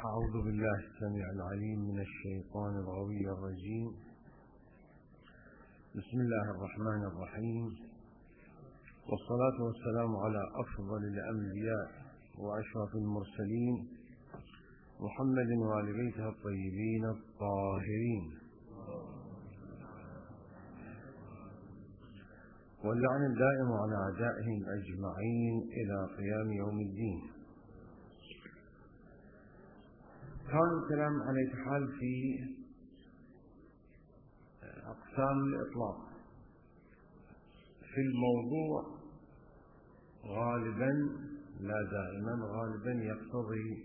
أعوذ بالله السميع العليم من الشيطان الغوي الرجيم. بسم الله الرحمن الرحيم، والصلاة والسلام على أفضل الأنبياء وأشرف المرسلين محمد وآل بيته الطيبين الطاهرين، واللعن الدائم على أعدائهم أجمعين إلى قيام يوم الدين. كان الكلام على حال في أقسام الإطلاق في الموضوع غالبا، لا دائما، غالبا يقتضي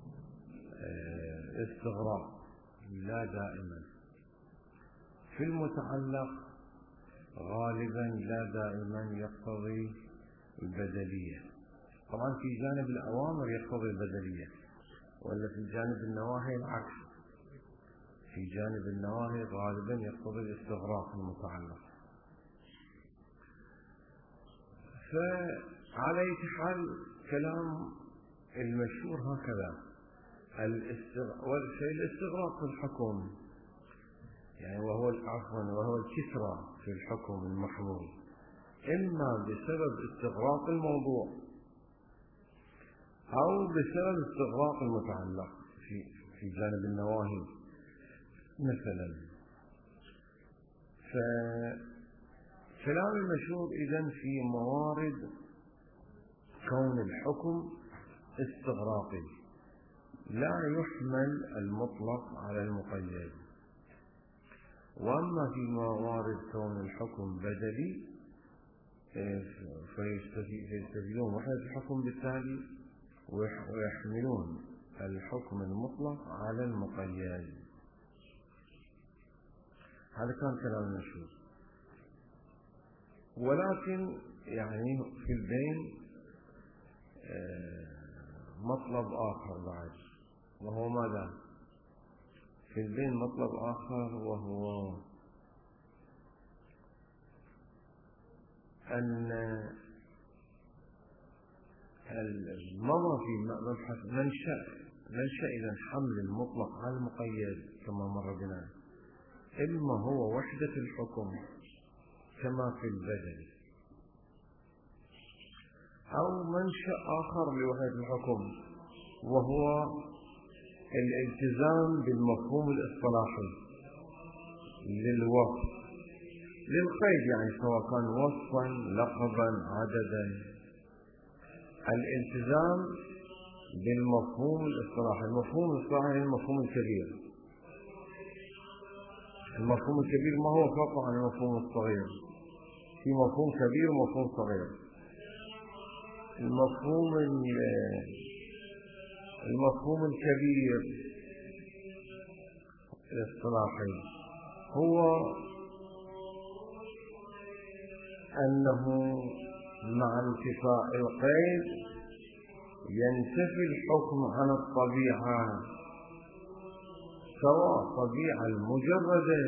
استغراق، لا دائما. في المتعلق غالبا لا دائما يقتضي البدلية. طبعا في جانب الأوامر يقتضي البدلية، ولا في جانب النواهي العكس، في جانب النواهي غالبا يقتضي الاستغراق المتعلق. فعلى حال كلام المشهور هكذا، الاستغراق في الحكم، يعني وهو الكثرة في الحكم المحمول، إما بسبب استغراق الموضوع أو بسبب استغراق المتعلق في جانب النواهي مثلا. فكلام المشهور إذن في موارد كون الحكم استغراقي، لا يحمل المطلق على المقيد. وأما في موارد كون الحكم بدلي فيستفيدون وحدة الحكم بالتالي ويحملون الحكم المطلق على المقيد. هذا كان كلام المشهور. ولكن يعني في البين مطلب آخر بعد، وهو ماذا؟ في البين مطلب آخر، وهو أن المضى في مبحث منشأ إذا حمل المطلق على المقيد كما مر بنا، إما هو وحدة الحكم كما في البدل، أو منشأ آخر لوحدة الحكم، وهو الالتزام بالمفهوم الاصطلاحي للوصف للقيد، يعني سواء كان وصفا لقبا عددا. الالتزام بالمفهوم الاصطلاحي، المفهوم الاصطلاحي هو المفهوم الكبير. المفهوم الكبير ما هو فرق عن المفهوم الصغير، في مفهوم كبير ومفهوم صغير. المفهوم الكبير الاصطلاحي هو أنه مع انتفاء القيد ينتفي الحكم عن الطبيعة، سواء الطبيعة المجردة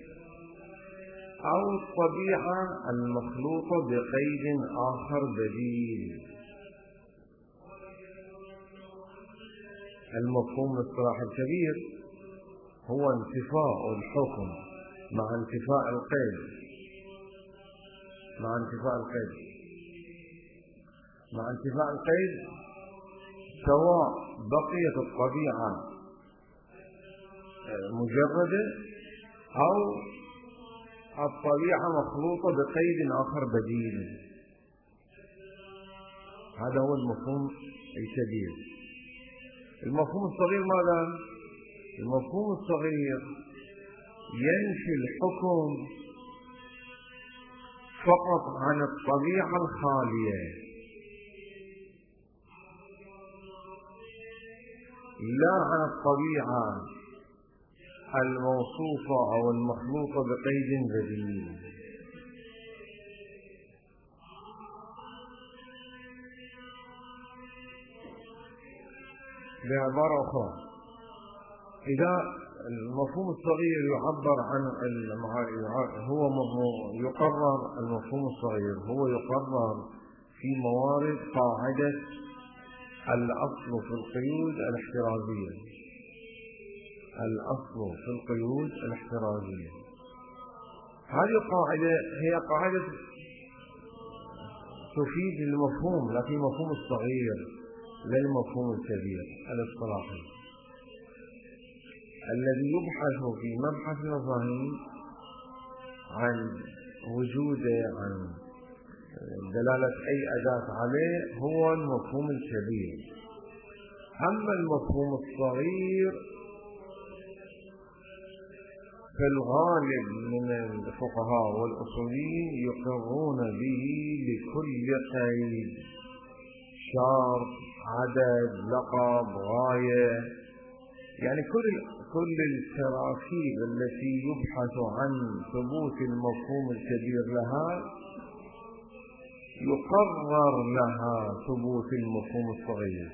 أو الطبيعة المخلوطة بقيد آخر بديل. المفهوم الاصطلاحي الكبير هو انتفاء الحكم مع انتفاء القيد، سواء بقيت الطبيعة مجردة أو الطبيعة مخلوطة بقيد آخر بديل. هذا هو المفهوم الكبير. المفهوم الصغير ماذا؟ المفهوم الصغير ينفي الحكم فقط عن الطبيعة الخالية، لا عن الطبيعة الموصوفة أو المخلوطة بقيد بديل. بعبارة أخرى، إذا المفهوم الصغير يعبر عن المفهوم الصغير هو يقرر في موارد قاعدة الأصل في القيود الاحترازية. الأصل في القيود الاحترازية. هذه القاعدة هي قاعدة تفيد المفهوم، لكن المفهوم الصغير لا المفهوم الكبير الاصطلاحي الذي يبحث في مبحث المفاهيم عن وجوده، عن دلالة أي أداة عليه، هو المفهوم الكبير. أما المفهوم الصغير في الغالب من الفقهاء والأصوليين يقرون به لكل قيد، شرط، عدد، لقب، غاية، يعني كل التراكيب التي يبحث عن ثبوت المفهوم الكبير لها يقرر لها ثبوت المفهوم الصغير،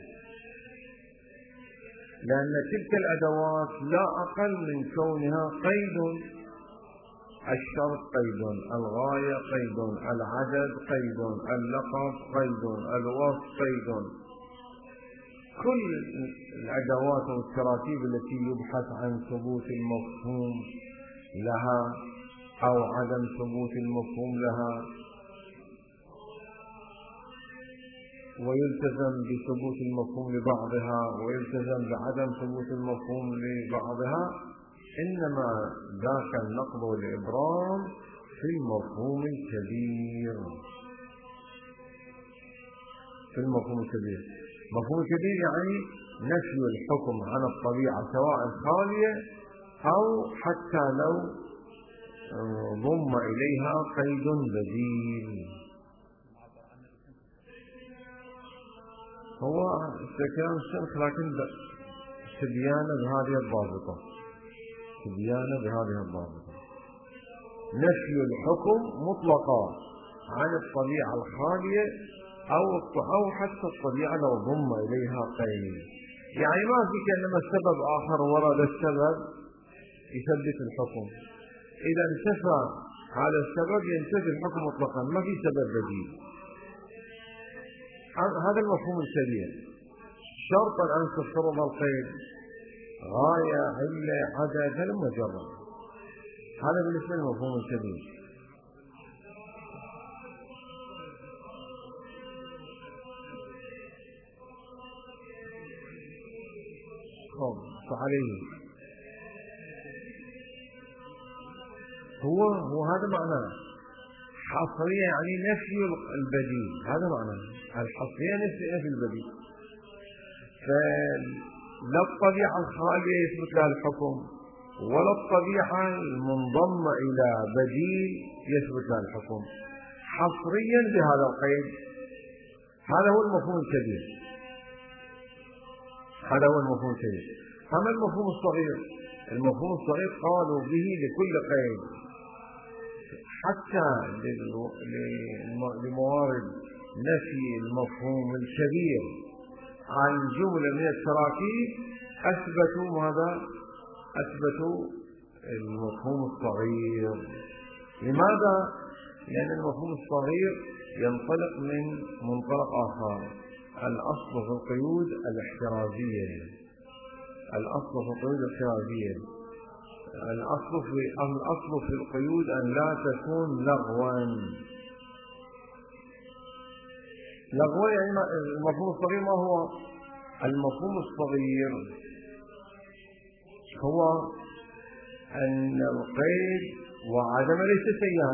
لأن تلك الأدوات لا أقل من كونها قيد. الشرط قيد، الغاية قيد، العدد قيد، اللقب قيد، الوصف قيد. كل الأدوات والتراتيب التي يبحث عن ثبوت المفهوم لها أو عدم ثبوت المفهوم لها ويلتزم بثبوت المفهوم لبعضها ويلتزم بعدم ثبوت المفهوم لبعضها، إنما ذاك النقض والإبرام في المفهوم الكبير. في المفهوم الكبير، مفهوم الكبير يعني نفي الحكم عن الطبيعة سواء خالية أو حتى لو ضم إليها قيد بديل. هو استكان الشرح لكن تبيانه بهذه الضابطة، تبيانه بهذه الضابطة: نفي الحكم مطلقا عن الطبيعة الخالية أو حتى الطبيعة لو ضم إليها قيد. يعني ما في كأنما السبب آخر ورد السبب يثبت الحكم، إذا انتفى هذا السبب ينتفي الحكم مطلقا، ما في سبب بديل. هذا المفهوم الكبير. شرطا أن تفترض القيد، غاية، علة، عدد، هذا مجرد. هذا بالنسبة للمفهوم الكبير. عليه هو هذا معناه. حصرية يعني نفي البديل، هذا معناه الحصرية نفي البديل. فلا الطبيعة الخالية يثبت لها الحكم ولا الطبيعة المنضمة إلى بديل يثبت لها الحكم، حصريا بهذا القيد. هذا هو المفهوم الكبير، هذا هو المفهوم الكبير. أما المفهوم الصغير، المفهوم الصغير قالوا به لكل قيد، حتى لموارد نفي المفهوم الكبير عن جملة من التراكيب أثبتوا ماذا؟ أثبتوا المفهوم الصغير. لماذا؟ لأن المفهوم الصغير ينطلق من منطلق آخر: الأصل في القيود الاحترازية. الأصل في القيود الاحترازية، الأصل في القيود أن لا تكون لغوا. لغوا يعني المفهوم الصغير ما هو؟ المفهوم الصغير هو أن القيد وعدم ليس شيئا،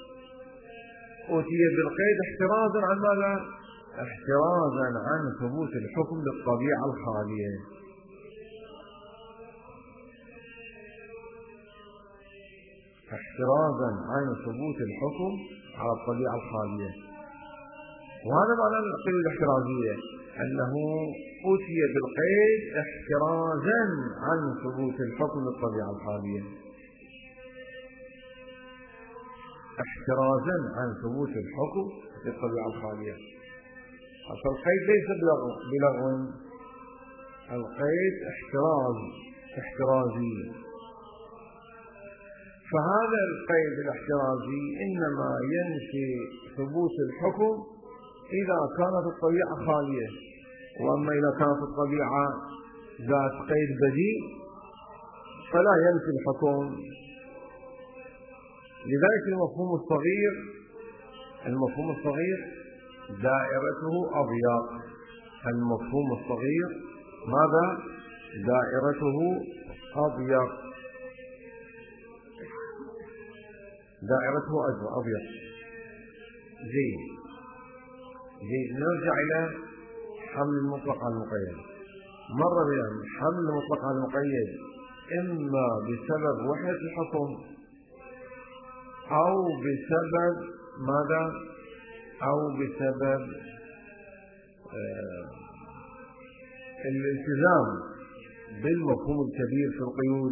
أتي بالقيد احترازا عن ماذا؟ احترازا عن ثبوت الحكم للطبيعة الخالية. احترازا عن ثبوت الحكم على الطبيعة الخالية. وهذا معنى القيود الاحترازية، أنه أتي بالقيد احترازا عن ثبوت الحكم للطبيعة الخالية. احترازا عن ثبوت الحكم للطبيعة الخالية. أصل القيد ليس بلغو، القيد احترازي. فهذا القيد الاحترازي إنما ينفي ثبوت الحكم إذا كانت الطبيعة خالية، وأما إذا كانت الطبيعة ذات قيد بديل فلا ينفي الحكم. لذلك المفهوم الصغير دائرته أضيق. المفهوم الصغير ماذا؟ دائرته أضيق. جيد. نرجع إلى حمل المطلق على المقيد. مر بنا حمل المطلق على المقيد إما بسبب وحدة الحكم أو بسبب ماذا؟ أو بسبب الالتزام بالمفهوم الكبير في القيود.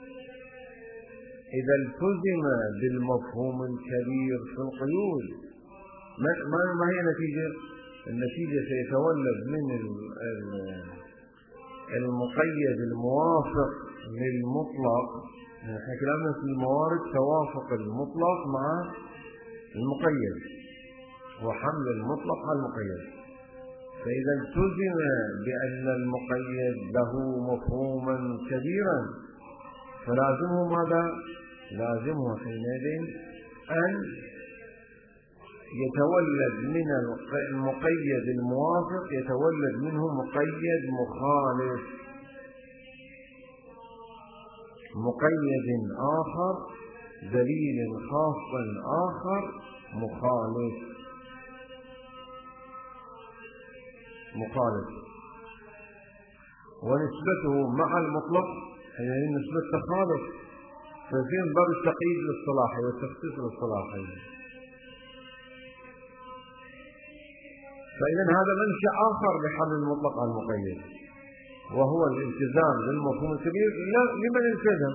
إذا التزم بالمفهوم الكبير في القيود ما هي النتيجة سيتولد من المقيد الموافق للمطلق. نحن كلامنا في الموارد توافق المطلق مع المقيد وحمل المطلق على المقيد. فإذا التزم بأن المقيد له مفهوما كبيرا فلازمه ماذا؟ لازمه حينئذ أن يتولد من المقيد الموافق يتولد منه مقيد مخالف، مقيد آخر، دليل خاص آخر مخالف. ونسبته مع المطلق يعني نسبة تخالف، ففي باب التقييد للصلاحي والتخصيص للصلاحي. فإذا هذا منشأ آخر لحمل المطلق على المقيد، وهو الالتزام بالمفهوم الكبير. لمن التزم؟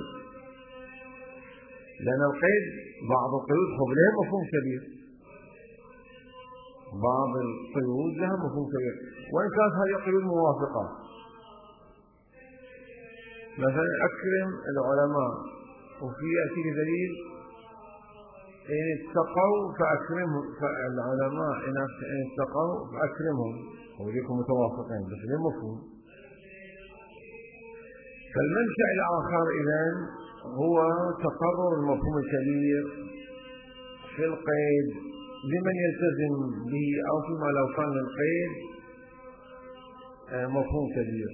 لأن القيد بعض القيود لها مفهوم كبير، بعض القيود لها مفهوم كبير وإن كانت هذه القيود موافقة. مثلا أكرم العلماء، وفي يأتي دليل إن اتقوا فأكرمهم، فالعلماء إن اتقوا فأكرمهم، ويكونوا متوافقين بس ليه مفهوم. فالمنشأ الآخر إذن هو تقرر المفهوم الكبير في القيد لمن يلتزم به، أو فيما لو كان القيد مفهوم كبير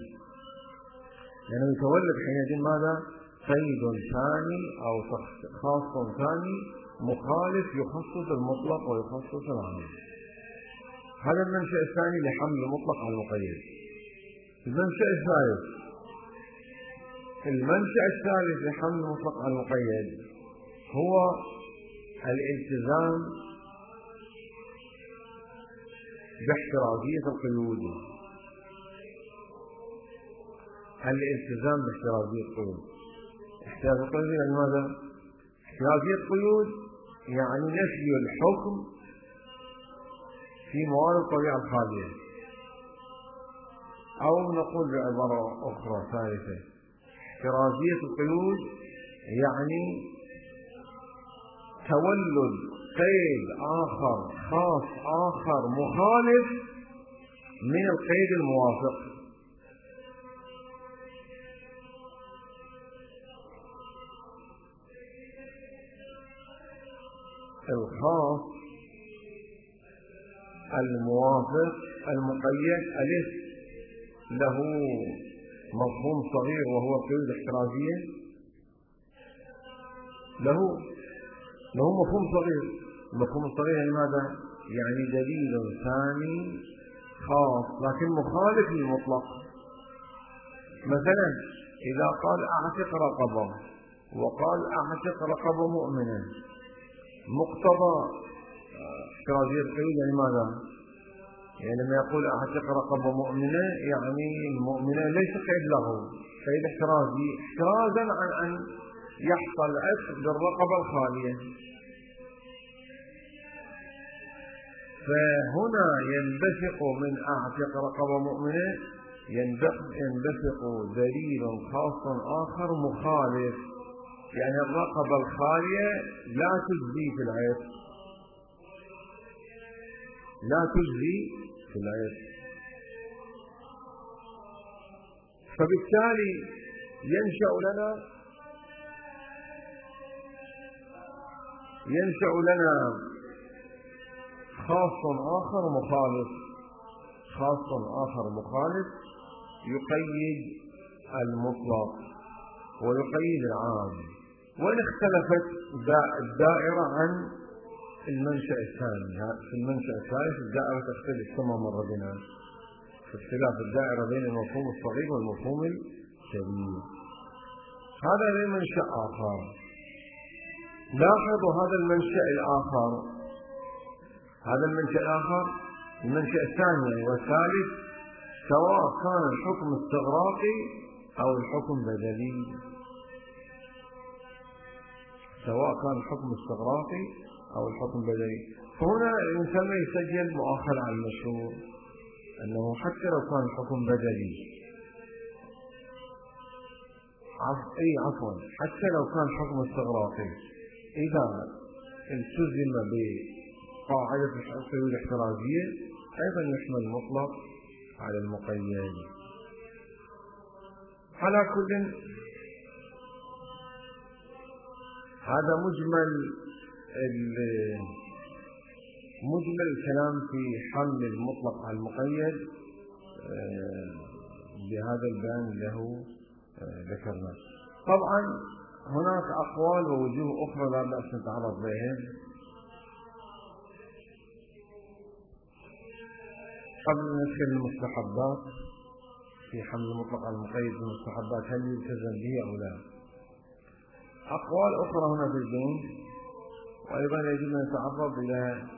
لأنه يتولد حينئذ ماذا؟ قيد ثاني أو خاص ثاني مخالف يخصص المطلق ويخصص العام. هذا المنشأ الثاني لحمل المطلق على المقيد. المنشأ الثالث لحمل المطلق على المقيد هو الالتزام باحترازية القيود. الالتزام باحترازية القيود. احترازية القيود يعني ماذا؟ احترازية القيود يعني نفي الحكم في موارد الطبيعة الخالية، أو نقول بعبارة أخرى ثالثة، احترازية القيود يعني تولد قيد آخر خاص آخر مخالف من القيد الموافق. الخاص الموافق المقيد ألف له مفهوم صغير وهو القيود الاحترازية، له مفهوم صغير. المفهوم الصغير يعني ماذا؟ يعني دليل ثاني خاص لكن مخالف للمطلق. مثلا إذا قال أعتق رقبة وقال أعتق رقبة مؤمنة، مقتضى احترازية القيود يعني ماذا؟ يعني لما يقول أعتق رقبة مؤمنة يعني المؤمنة ليس قيد له، قيد احترازي احترازا عن أن يحصل عتق بالرقبة الخالية. فهنا ينبثق من أعتق رقبة مؤمنة ينبثق دليل خاص آخر مخالف، يعني الرقبة الخالية لا تجزي في العتق، فبالتالي ينشأ لنا خاص آخر مخالف يقيد المطلق ويقيد العام، وإن اختلفت الدائرة عن المنشأ الثاني. في المنشأ الثالث الدائرة تختلف كما مر بنا في اختلاف الدائرة بين المفهوم الصغير والمفهوم الكبير. هذا منشأ آخر. لاحظوا هذا المنشأ الآخر، المنشأ الثاني والثالث، سواء كان الحكم استغراقي أو الحكم بدلي. فهنا الإنسان يسجل مؤخر عن المشهور أنه حتى لو كان الحكم بدلي، حتى لو كان الحكم استغراقي، إذا التزم بقاعدة القيود الاحترازية أيضا يحمل المطلق على المقيد. على كل، هذا مجمل الكلام في حمل المطلق على المقيد بهذا البيان له ذكرنا. طبعا هناك أقوال ووجوه أخرى لا بأس نتعرض لها. قبل أن ندخل المستحبات في حمل المطلق على المقيد، المستحبات هل يلتزم به أو لا؟ أقوال أخرى هنا في الدين، وأيضا يجب أن نتعرض إلى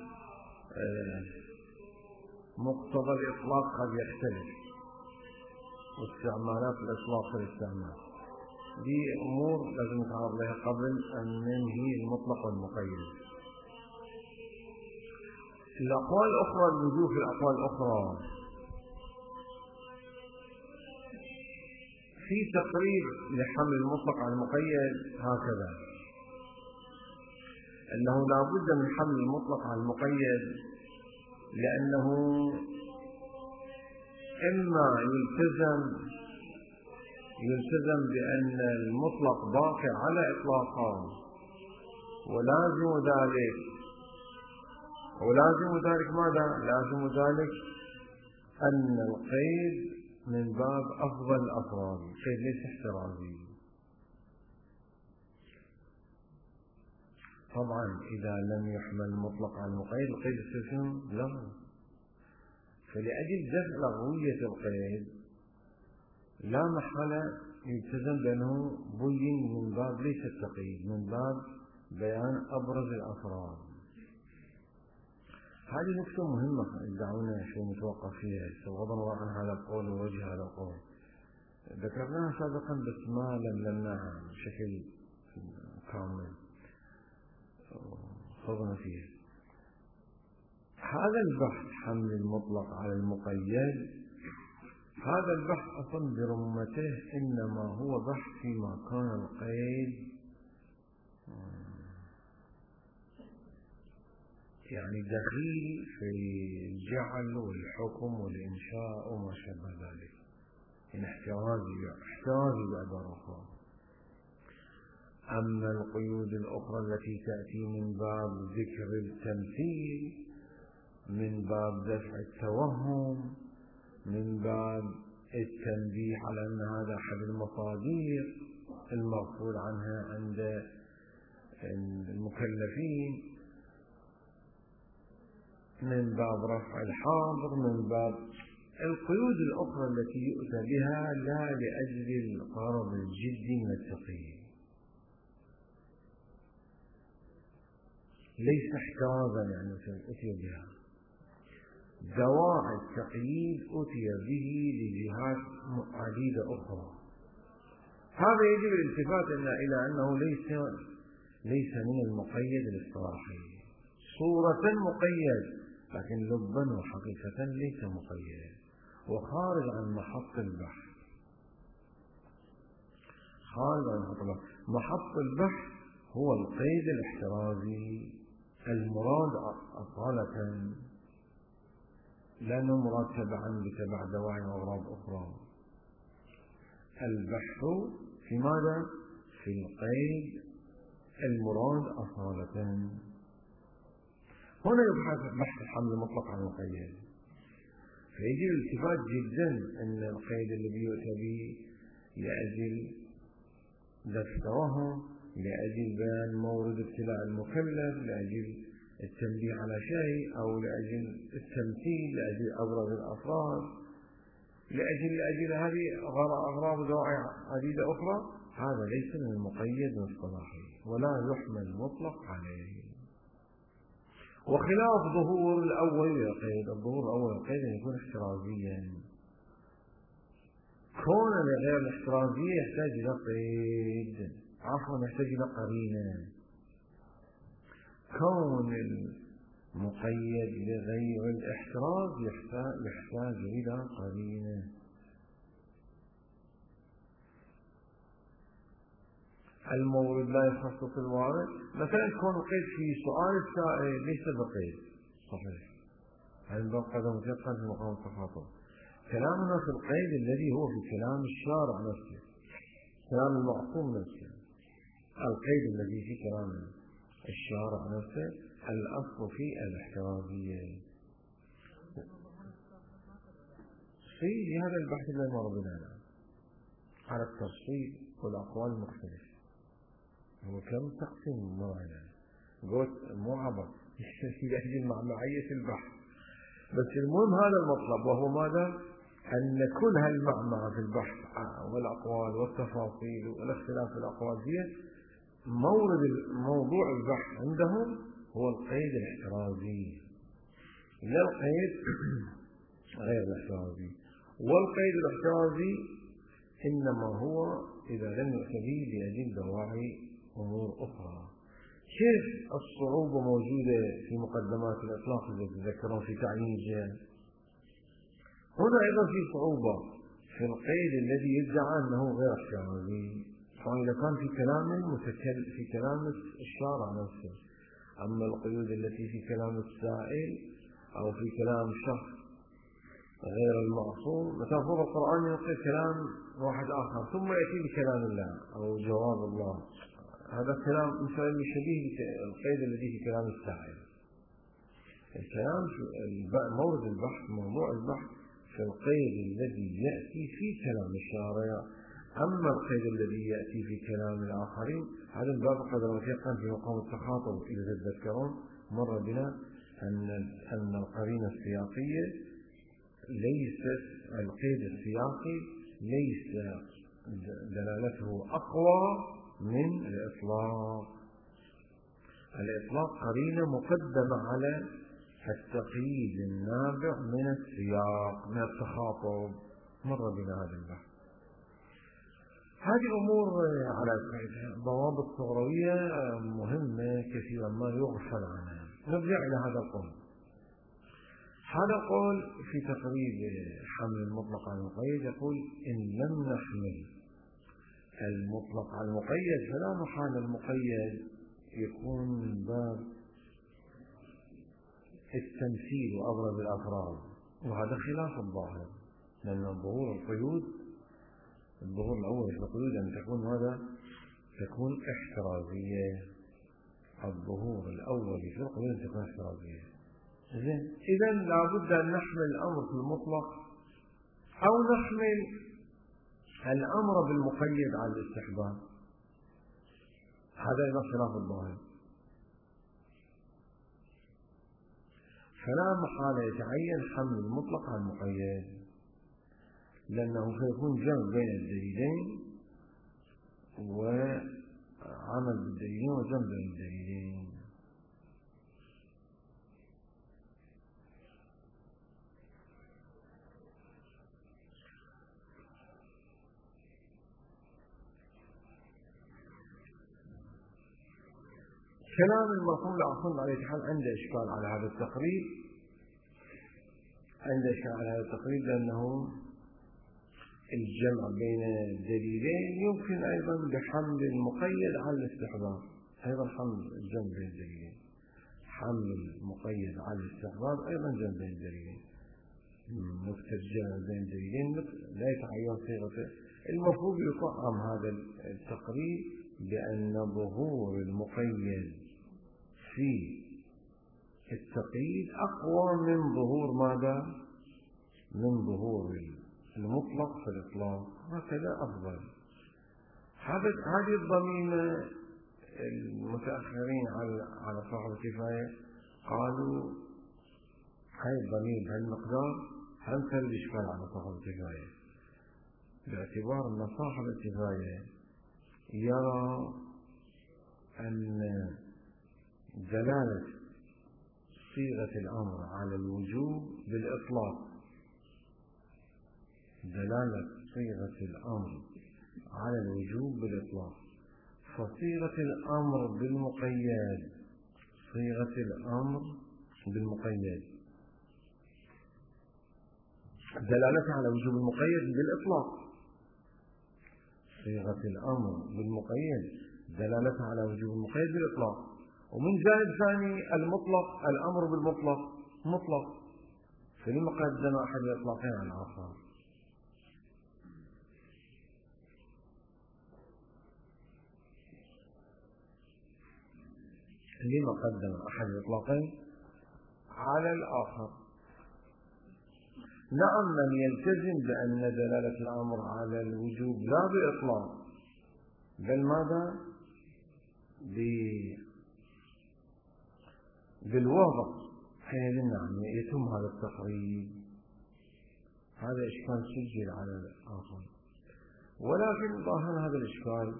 مقتضى الإطلاق قد يختلف، واستعمالات الإطلاق في الاستعمال دي أمور لازم نتعرض لها قبل أن ننهي المطلق والمقيد. الأقوال الأخرى، الوجوه في الأقوال الأخرى في تقرير لحمل المطلق على المقيد هكذا: أنه لا بد من حمل المطلق على المقيد، لأنه إما يلتزم بأن المطلق باقي على إطلاقه، ولازم ذلك ماذا؟ لازم ذلك أن القيد من باب أفضل الأفراد، القيد ليس احترازي. طبعا إذا لم يحمل المطلق على المقيد القيد يستلزم لغو، فلأجل دفع لغوية القيد لا محالة يلتزم بأنه بين من باب ليس التقييد، من باب بيان أبرز الأفراد. هذه نقطة مهمة دعونا شوي نتوقف فيها بغض النظر عن هذا القول ووجه هذا القول. ذكرناها سابقا بس ما لملمناها بشكل كامل، خضنا فيها. هذا البحث حمل المطلق على المقيد، هذا البحث أصلا برمته إنما هو بحث فيما كان القيد يعني دخيل في الجعل والحكم والإنشاء وما شابه ذلك، يعني احترازي بعبارة أخرى. أما القيود الأخرى التي تأتي من باب ذكر التمثيل، من باب دفع التوهم، من باب التنبيه على أن هذا أحد المصادر المغفول عنها عند المكلفين، من باب رفع الحاضر، من باب القيود الأخرى التي يؤتى بها لا لأجل الغرض الجدي من التقييد، ليس احترازا يعني أتي بها. دواعي التقييد أتي به لجهات عديدة أخرى. هذا يجب الالتفات إلى أنه ليس من المقيد الاصطلاحي، صورة مقيد لكن لبا وحقيقة ليس مقيد وخارج عن محط البحث. محط البحث هو القيد الاحترازي المراد أصالة، لا مراد تبعا بتبع دواعي وأغراض أخرى. البحث في ماذا؟ في القيد المراد أصالة. هنا يبحث بحث الحمل المطلق عن المقيد، فيجب الالتفات جدا أن القيد الذي يؤتى به لأجل دفع التوهم، لأجل بيان مورد ابتلاء المكلف، لأجل التنبيه على شيء، أو لأجل التمثيل، لأجل أبرز الأفراد، لأجل هذه أغراض ودواعي عديدة أخرى، هذا ليس من المقيد الاصطلاحي ولا يحمل مطلق عليه. وخلاف ظهور الأول للقيد، الظهور الأول للقيد أن يكون احترازيا. كون غير الاحترازية يحتاج إلى قيد، عفوا يحتاج إلى قرينة. كون المقيد لغير الاحتراز يحتاج إلى قرينة. المورد لا يخصص الوارد، مثلا كون القيد في سؤال السائل ليس بقيد صحيح، هذا باب قدم متيقن في مقام التخاطب. كلامنا في القيد الذي هو في كلام الشارع نفسه، كلام المعصوم نفسه. القيد الذي في كلام الشارع نفسه الأصل في الاحترازية. في هذا البحث الذي مر بنا على التفصيل والأقوال المختلفة، هو كم تقسيم معنا قلت مو عبر لأجل معمعية البحث، بس المهم هذا المطلب، وهو ماذا؟ أن كل هالمعمعة في البحث والأقوال والتفاصيل والاختلاف في الأقوال فيها موضوع البحث عندهم هو القيد الاحترازي، لا القيد غير الاحترازي. والقيد الاحترازي إنما هو إذا لم يؤت به لأجل دواعي أمور أخرى. كيف الصعوبة موجودة في مقدمات الإطلاق التي تذكرون في تعيينها؟ هنا أيضا في صعوبة في القيد الذي يدعى أنه غير احترازي، فإذا كان في كلام الشارع نفسه. أما القيود التي في كلام السائل أو في كلام شخص غير المعصوم، مثلا فوق القرآن ينقل كلام واحد آخر ثم يأتي بكلام الله أو جواب الله، هذا كلام مثلا شبيه القيد الذي في كلام السائل. الكلام مورد البحث، موضوع البحث في القيد الذي يأتي في كلام الشارع. أما القيد الذي يأتي في كلام الآخرين هذا الباب قدر متيقن في مقام التخاطب. إذا تذكرون مر بنا أن القرينة السياقية ليست، القيد السياقي ليس دلالته أقوى من الإطلاق. الإطلاق قرينة مقدمة على التقييد النابع من السياق من التخاطب. مر بنا هذا البحث. هذه الأمور على ضوابط صغروية مهمة كثيرا ما يغفل عنها. نرجع إلى هذا القول. هذا القول في تقريب حمل المطلق على المقيد يقول إن لم نحمل المطلق على المقيد فلا محال المقيد يكون من باب التمثيل وأبرز الأفراد، وهذا خلاف الظاهر، لأن ظهور القيود، الظهور الأول في القيود أن تكون ماذا؟ تكون احترازية. الظهور الأول في القيود تكون احترازية. إذا لابد أن نحمل الأمر في المطلق أو نحمل الأمر بالمقيد على الاستحباب، هذا إذا خلاف الظاهر. فلا محالة يتعين حمل المطلق على المقيد، لأنه سيكون جمع بين الدليلين وعمل بالدليلين وجمع بين الدليلين. كلام المرحوم العاصم عليه الحال عنده إشكال على هذا التقريب، لأنه الجمع بين الدليلين يمكن أيضا بحمل المقيد على الاستحباب، أيضا حمل الجمع بين الدليلين، حمل المقيد على الاستحباب أيضا جمع بين الدليلين. نكتة الجمع بين الدليلين لا يتعين صيغة المفروض يطعم هذا التقرير بأن ظهور المقيد في التقييد أقوى من ظهور ماذا؟ من ظهور المطلق في الإطلاق، هكذا أفضل. هذه الضميمة المتأخرين على صاحب الكفاية قالوا هاي الضمير بهالمقدار هنكر الإشكال على صاحب الكفاية، باعتبار أن صاحب الكفاية يرى أن دلالة صيغة الأمر على الوجوب بالإطلاق، دلالة صيغة الأمر على الوجوب بالإطلاق، فصيغة الأمر بالمقيد، صيغة الأمر بالمقيد دلالتها على وجوب المقيد بالإطلاق، صيغة الأمر بالمقيد دلالتها على وجوب المقيد بالإطلاق. ومن جانب ثاني المطلق، الأمر بالمطلق مطلق، فلما قدم أحد الإطلاقين على الآخر؟ لما قدم أحد الإطلاقين على الآخر؟ نعم، من يلتزم بأن دلالة الأمر على الوجوب لا بإطلاق بل ماذا؟ بالوضع، حين نعم يتم هذا التقريب، هذا إشكال سجل على الآخر. ولكن ظاهر هذا الإشكال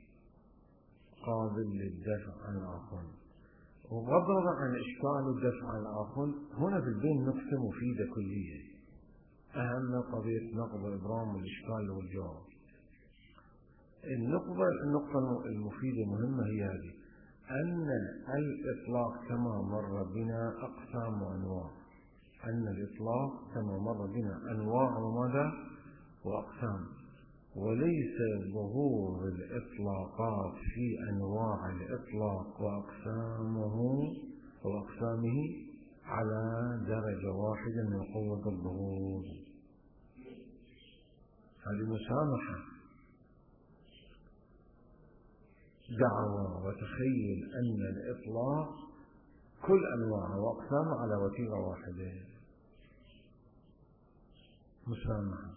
قابل للدفع عن الآخر، وبغض النظر عن إشكال الدفع عن الآخر، هنا في البين نقطة مفيدة كلية، أهم قضية نقض إبرام الإشكال والجواب. النقطة المفيدة مهمة هي هذه، أن الإطلاق كما مر بنا أقسام وأنواع، أن الإطلاق كما مر بنا أنواع وماذا وأقسام، وليس ظهور الإطلاقات في أنواع الإطلاق وأقسامه على درجة واحدة من قوة الظهور. هذه مسامحة، دعوة وتخيل أن الإطلاق كل أنواع وأقسامه على وتيرة واحدة، مسامحة.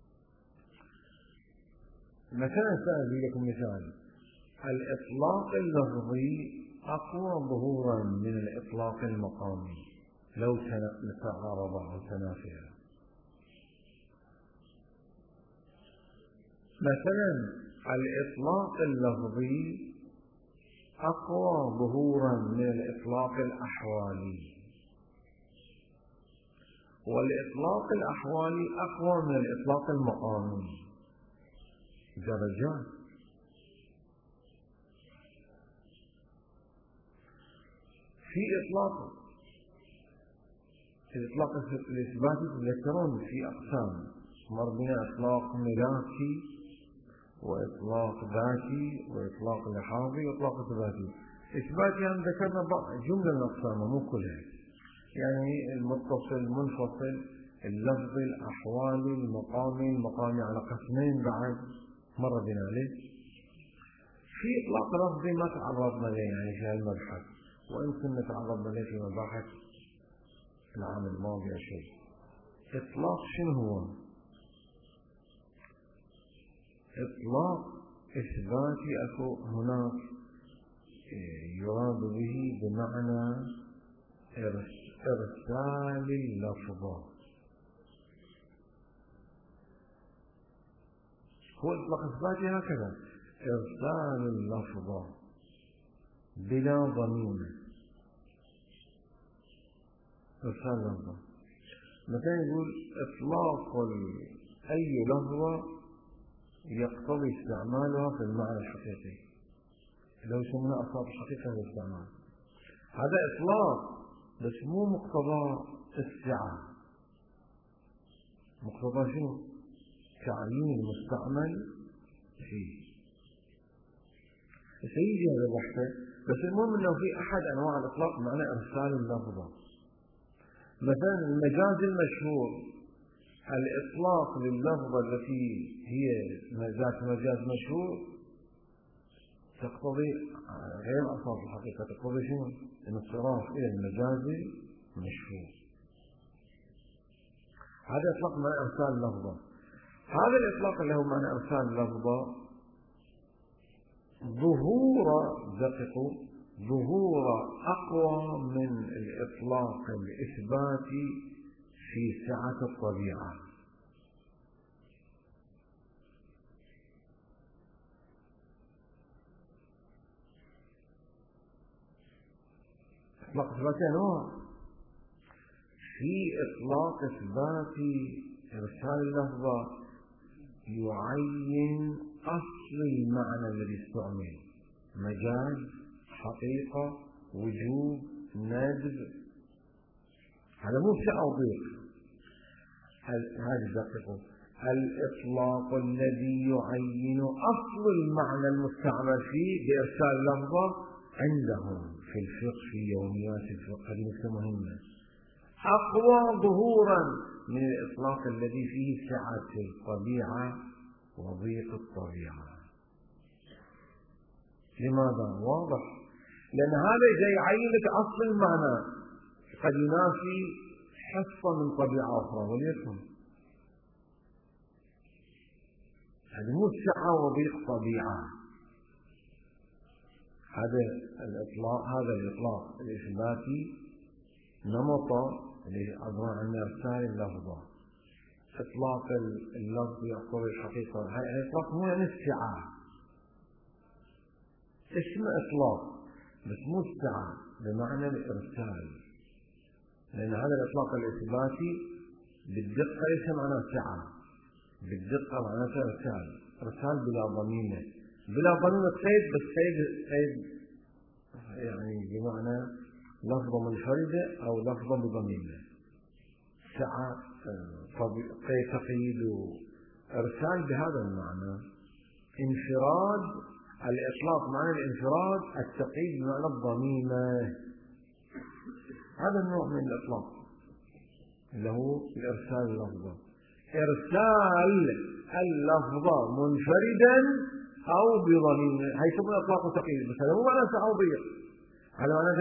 مثلا سأجي لكم مثال، الإطلاق اللفظي أقوى ظهورا من الإطلاق المقامي لو تعارض أو تنافيا. مثلا الإطلاق اللفظي أقوى ظهورا من الإطلاق الأحوالي، والإطلاق الأحوالي أقوى من الإطلاق المقامي، درجات. في الإطلاق الإثباتي تذكرون في أقسام مر بنا، إطلاق ملاكي وإطلاق ذاتي وإطلاق لحاظي وإطلاق إثباتي. إثباتي يعني ذكرنا جملة من أقسامه مو كلها، يعني المتصل المنفصل اللفظي الأحوالي المقامي على قسمين بعد مر بنا عليه. في إطلاق لفظي ما تعرضنا له يعني في المبحث، وإن كنا تعرضنا له في مباحث العام الماضي شيء. إطلاق شنو هو؟ إطلاق إثباتي أكو هناك يراد به بمعنى إرسال اللفظة، هو إطلاق إثباتي هكذا، إرسال اللفظة بلا ضميمة، إرسال اللفظة. مثلا يقول إطلاق أي لفظة يقتضي استعمالها في المعنى الحقيقي، لو سمنا أصاب الحقيقة للاستعمال، هذا إطلاق بس مو مقتضى السعة. مقتضى شنو؟ تعيين المستعمل فيه. سيجي هذا بحثه، بس المهم أنه في أحد أنواع الإطلاق معنى إرسال اللفظة. مثلا المجاز المشهور، الإطلاق لللفظة التي هي ذات مجاز مشهور تقتضي غير أصل الحقيقة، تقتضي شنو؟ الانصراف إلى المجاز المشهور. هذا إطلاق معنى إرسال اللفظة. هذا الإطلاق اللي هو معنى إرسال اللفظة ظهور أقوى من الإطلاق الإثباتي في سعة الطبيعة. إطلاق إثباتي أنواع. في إطلاق إثباتي إرسال اللفظة يعين أصل المعنى الذي استعمل، مجاز، حقيقة، وجوب، ندب، هذا مو سعة وضيق. هذا دقيقه الإطلاق الذي يعين أصل المعنى المستعمل فيه بإرسال اللفظة عندهم في الفقه، في يوميات الفقه، هذه نقطة مهمة، أقوى ظهورا من الإطلاق الذي فيه سعة الطبيعة وضيق الطبيعة. لماذا؟ واضح، لأن هذا إذا يعين لك أصل المعنى قد ينافي حصة من طبيعة أخرى، وليكن هذا مو سعة وضيق طبيعة. هذا الإطلاق الإثباتي نمط اللي عبارة عن إرسال اللفظة. إطلاق اللفظ يقتضي الحقيقة، هذا إطلاق مو يعني السعة، اسمه إطلاق بس مو السعة بمعنى الإرسال، لأن هذا الإطلاق الإثباتي بالدقة ليس معناه سعة، بالدقة معناه إرسال بلا ضميمة، بلا ضميمة قيد، بس قيد يعني بمعنى لفظة منفردة أو لفظة بضميمة، سعة تقييد إرسال بهذا المعنى. انفراد الإطلاق معنى الانفراد، التقييد بمعنى الضميمة، هذا النوع من الإطلاق اللي هو الإرسال اللفظة. إرسال اللفظة منفردا أو بضميمة، هي يسمى إطلاق وتقييد، بس هذا مو معنى تعوضية، هذا معنى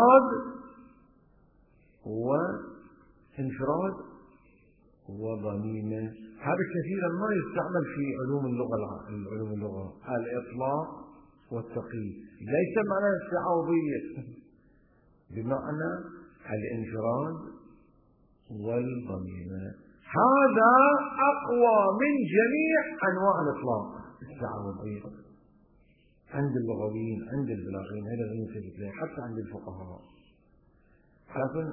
انفراد وضميمة. هذا كثيرا ما يستعمل في علوم اللغة الإطلاق والتقييد، ليس معنى التعوضية، بمعنى الانفراد والضميمة. هذا أقوى من جميع أنواع الإطلاق التعوضية عند اللغويين، عند البلاغيين، هذا غير حتى عند الفقهاء. لكن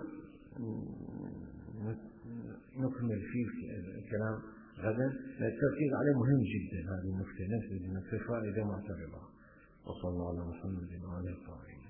نكمل فيه الكلام غدا، التركيز عليه مهم جدا. هذه النقطة نفس النقطة فائدة معتبرة. وصلى الله على محمد وعلى آله وصحبه.